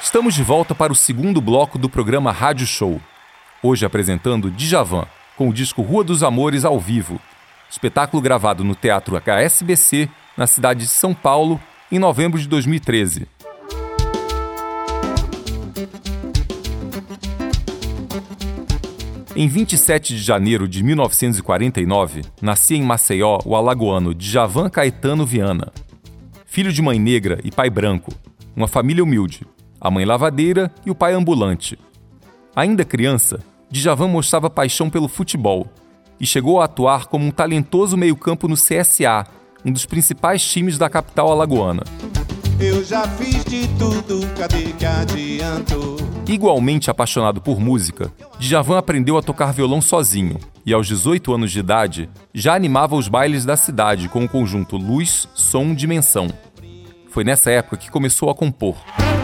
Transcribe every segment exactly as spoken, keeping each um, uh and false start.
Estamos de volta para o segundo bloco do programa Rádio Show. Hoje apresentando Djavan, com o disco Rua dos Amores ao vivo. Espetáculo gravado no Teatro H S B C, na cidade de São Paulo, em novembro de dois mil e treze. Em vinte e sete de janeiro de mil novecentos e quarenta e nove, nascia em Maceió o alagoano Djavan Caetano Viana. Filho de mãe negra e pai branco, uma família humilde, a mãe lavadeira e o pai ambulante. Ainda criança, Djavan mostrava paixão pelo futebol e chegou a atuar como um talentoso meio-campo no C S A, um dos principais times da capital alagoana. Eu já fiz de tudo, cadê que adiantou? Igualmente apaixonado por música, Djavan aprendeu a tocar violão sozinho e, aos dezoito anos de idade, já animava os bailes da cidade com o conjunto Luz, Som, Dimensão. Foi nessa época que começou a compor.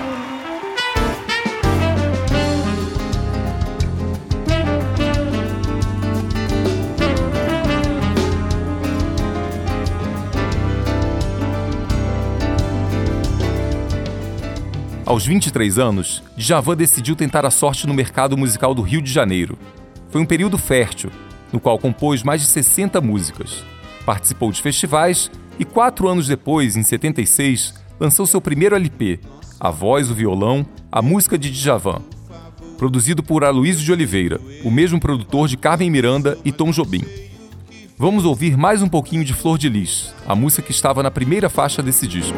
Aos vinte e três anos, Djavan decidiu tentar a sorte no mercado musical do Rio de Janeiro. Foi um período fértil, no qual compôs mais de sessenta músicas. Participou de festivais e, quatro anos depois, em setenta e seis, lançou seu primeiro L P, A Voz, o Violão, a música de Djavan. Produzido por Aloysio de Oliveira, o mesmo produtor de Carmen Miranda e Tom Jobim. Vamos ouvir mais um pouquinho de Flor de Lis, a música que estava na primeira faixa desse disco.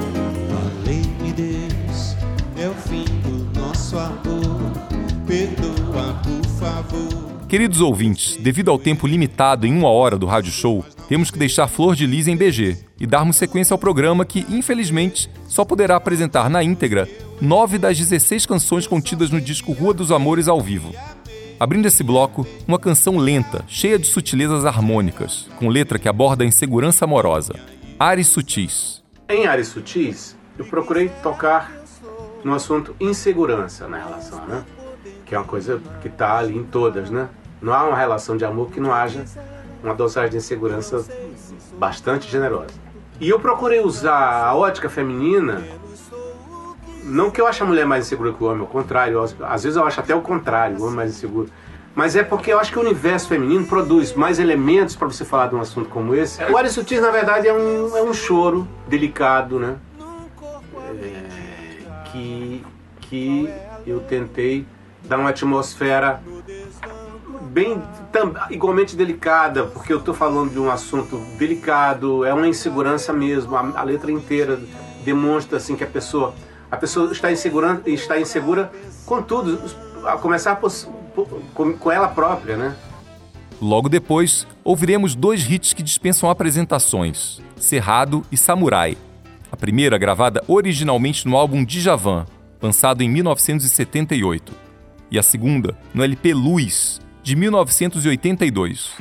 É o fim do nosso amor, perdoa, por favor. Queridos ouvintes, devido ao tempo limitado em uma hora do Rádio Show, temos que deixar Flor de Lis em B G e darmos sequência ao programa que, infelizmente, só poderá apresentar na íntegra nove das dezesseis canções contidas no disco Rua dos Amores ao vivo. Abrindo esse bloco, uma canção lenta, cheia de sutilezas harmônicas, com letra que aborda a insegurança amorosa. Ares Sutis. Em Ares Sutis, eu procurei tocar no assunto insegurança na relação, né? Que é uma coisa que está ali em todas, né? Não há uma relação de amor que não haja uma dosagem de insegurança bastante generosa. E eu procurei usar a ótica feminina, não que eu ache a mulher mais insegura que o homem, ao contrário, às vezes eu acho até o contrário, o homem mais inseguro. Mas é porque eu acho que o universo feminino produz mais elementos para você falar de um assunto como esse. O Ares Sutis, na verdade, é um, é um choro delicado, né? É... Que, que eu tentei dar uma atmosfera bem, tam, igualmente delicada, porque eu estou falando de um assunto delicado, é uma insegurança mesmo, a, a letra inteira demonstra assim, que a pessoa, a pessoa está, insegura, está insegura com tudo, a começar por, por, com, com ela própria, né? Logo depois, ouviremos dois hits que dispensam apresentações, Cerrado e Samurai. A primeira gravada originalmente no álbum Djavan, lançado em mil novecentos e setenta e oito. E a segunda no L P Luz, de mil novecentos e oitenta e dois.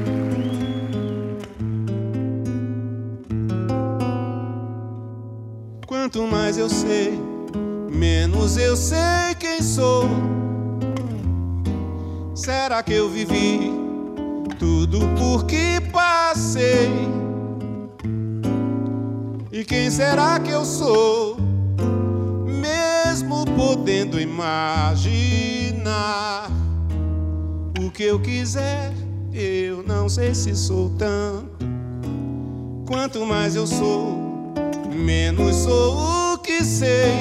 Quanto mais eu sei, menos eu sei quem sou. Será que eu vivi tudo porque passei? E quem será que eu sou? Mesmo podendo imaginar o que eu quiser, eu não sei se sou tanto. Quanto mais eu sou, menos sou o que sei.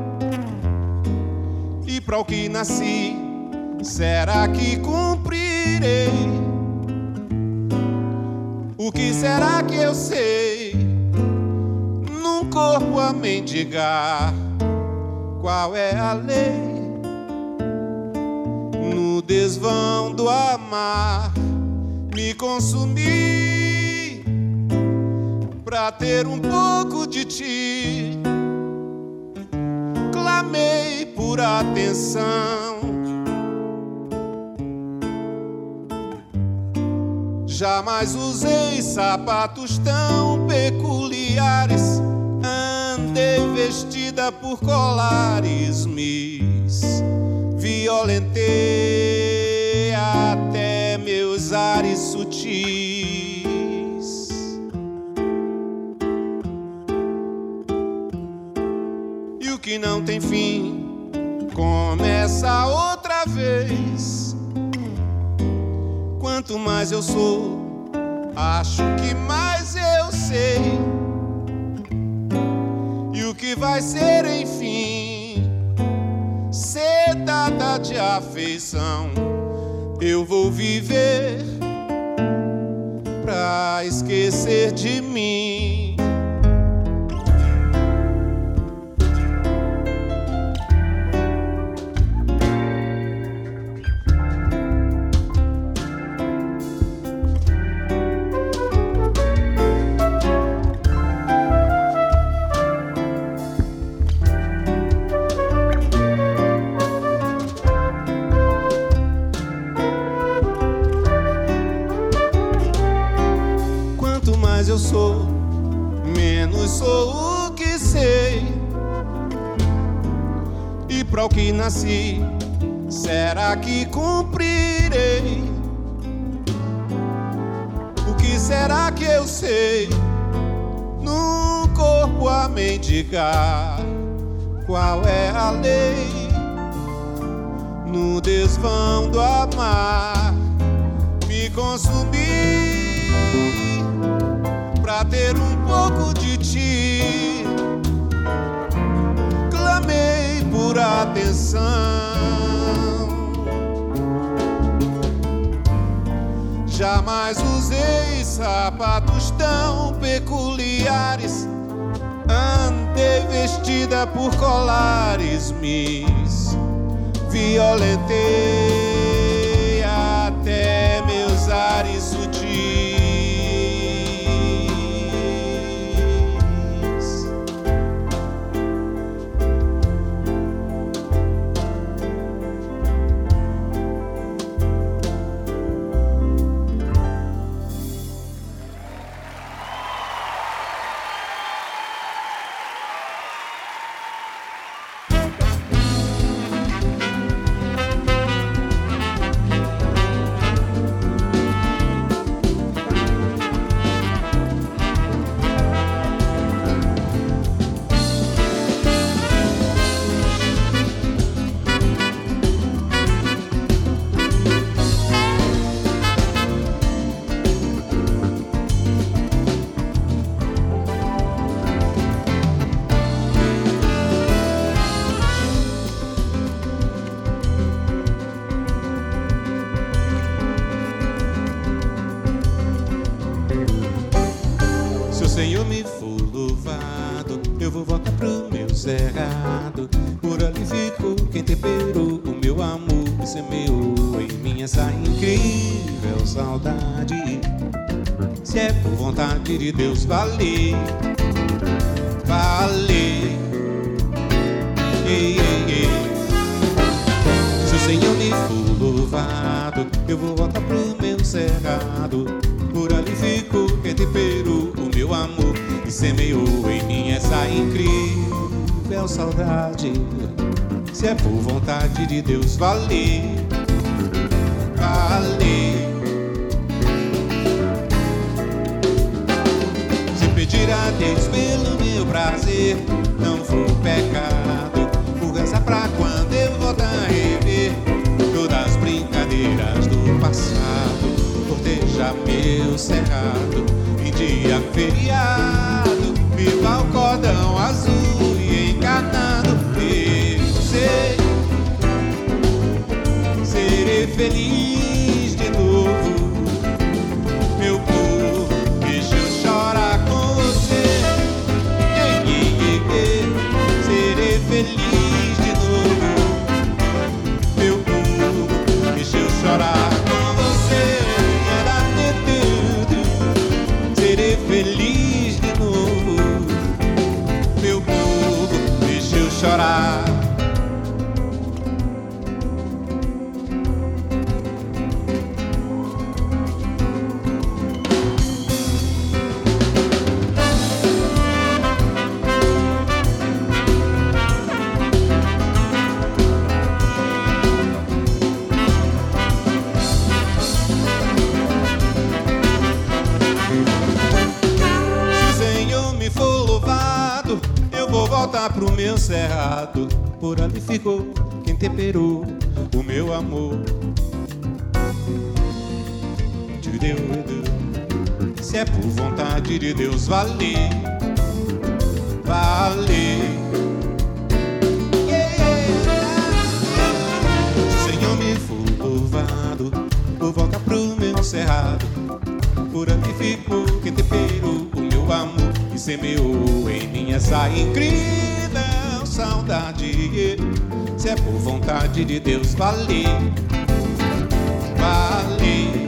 E para o que nasci, será que cumprirei? O que será que eu sei? Corpo a mendigar, qual é a lei? No desvão do amar, me consumi pra ter um pouco de ti. Clamei por atenção, jamais usei sapatos tão peculiares. Andei vestida por colares, Miss. Violentei até meus ares sutis. E o que não tem fim começa outra vez. Quanto mais eu sou, acho que mais eu sei. E o que vai ser, enfim, ser data de afeição. Eu vou viver pra esquecer de mim. Eu sou, menos sou o que sei. E para o que nasci, será que cumprirei? O que será que eu sei? No corpo a mendigar, qual é a lei? No desvão do amar, me consumir pra ter um pouco de ti. Clamei por atenção, jamais usei sapatos tão peculiares. Andei vestida por colares, Miss. Violentei até meus ares sutis. Senhor me for louvado, eu vou voltar pro meu cerrado. Por ali ficou quem temperou o meu amor e semeou em mim essa incrível saudade. Se é por vontade de Deus, vale, vale. Ei, ei, ei. Se o Senhor me for louvado, eu vou voltar pro meu cerrado. Por ali ficou quem temperou o meu amor e semeou em mim essa incrível saudade. Se é por vontade de Deus, vale, vale. Se pedir a Deus pelo meu prazer, não for pecado. Por rezar pra quando eu voltar a rever todas as brincadeiras do passado. Corteja meu cerrado em dia feriado, viva o cordão azul e encarnado. Eu sei, serei feliz de novo, meu povo, deixa eu chorar com você. Serei feliz de novo, meu povo, deixa eu chorar com você. Serei feliz de novo, meu povo, deixa eu chorar. Pro meu cerrado, por ali ficou quem temperou o meu amor. De Deus, se é por vontade de Deus, vale, vale. Senhor, me for louvado, por volta pro meu cerrado, por onde ficou quem temperou o meu amor e semeou em mim essa incrível saudade. Se é por vontade de Deus, vale, vale.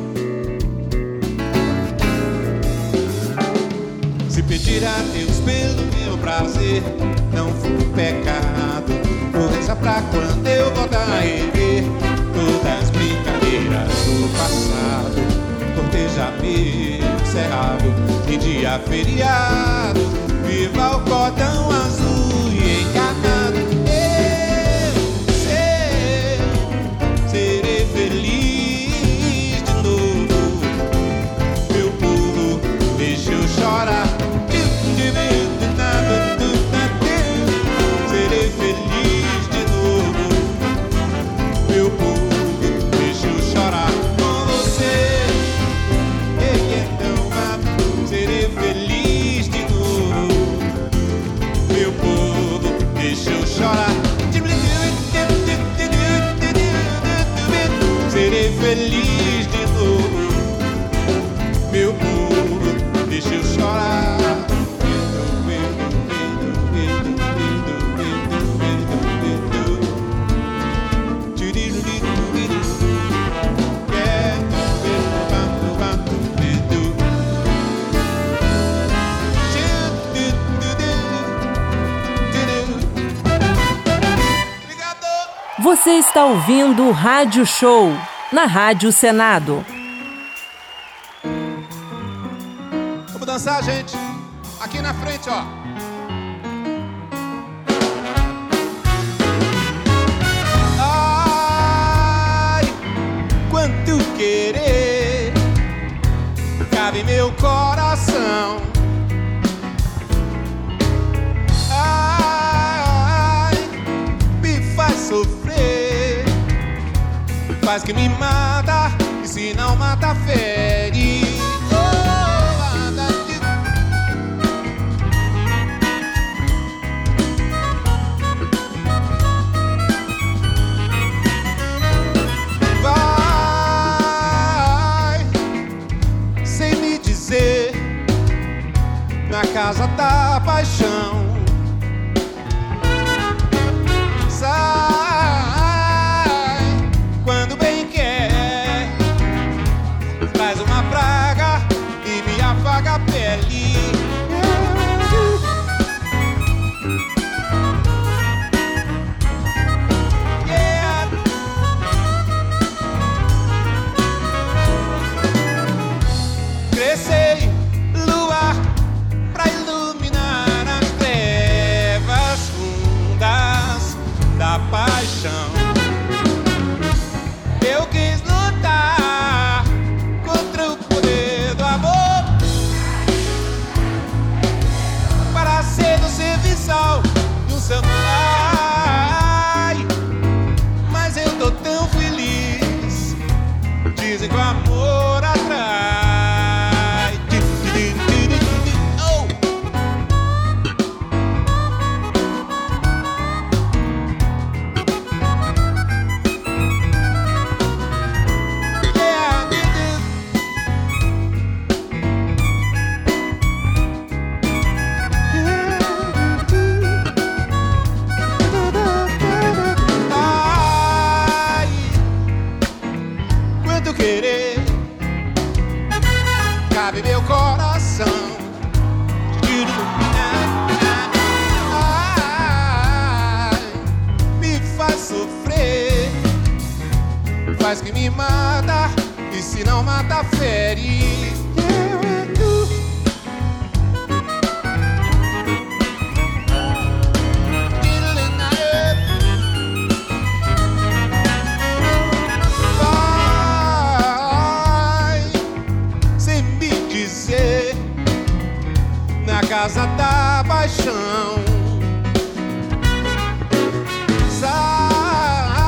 Se pedir a Deus pelo meu prazer, não for pecado. Vou rezar pra quando eu voltar a rever todas as brincadeiras do passado. Cortejar meu cerrado em dia feriado. Viva o cordão azul e encarnado. Eu sei, serei feliz de novo. Meu povo, deixa eu chorar. Serei feliz de novo. Meu povo, deixa eu chorar com você. E então, serei feliz de novo. Meu povo, deixa eu chorar. Serei feliz de novo. Meu povo, deixa eu chorar. Você está ouvindo o Rádio Show, na Rádio Senado. Vamos dançar, gente. Aqui na frente, ó. Ai, quanto querer cabe meu coração. Ai, me faz sofrer, faz que me mata, e se não mata, fere. Na casa da paixão, sai quando bem quer, faz uma praga e me afaga a pele. Yeah. Crescei luar pra iluminar as trevas fundas da paixão. Eu quis lutar contra o poder do amor, para ser do serviçal do seu pai. Mas eu tô tão feliz, dizem que o amor atrai. Querer cabe meu coração. Ai, me faz sofrer, faz que me mata, e se não mata, fere. Na casa da paixão, sai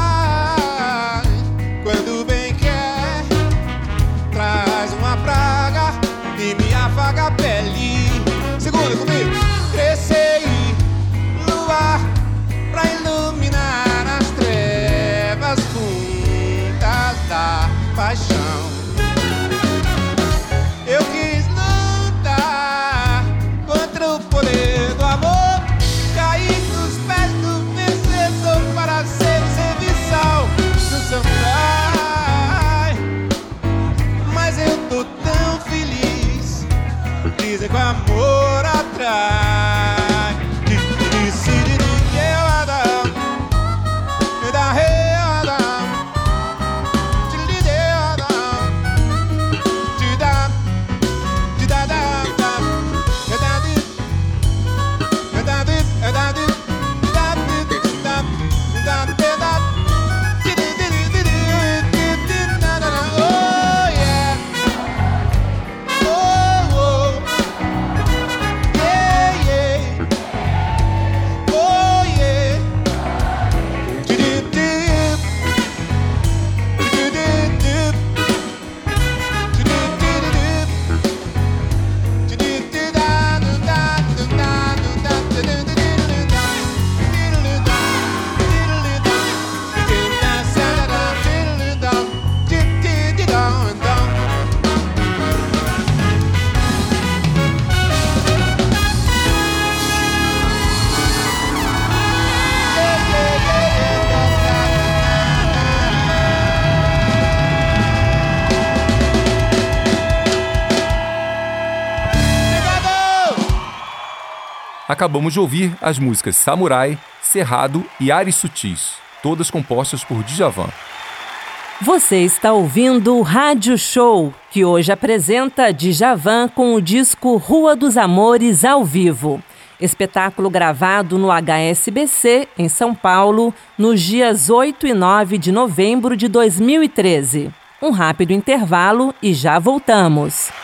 Acabamos de ouvir as músicas Samurai, Cerrado e Ares Sutis, todas compostas por Djavan. Você está ouvindo o Rádio Show, que hoje apresenta Djavan com o disco Rua dos Amores ao vivo. Espetáculo gravado no H S B C, em São Paulo, nos dias oito e nove de novembro de dois mil e treze. Um rápido intervalo e já voltamos.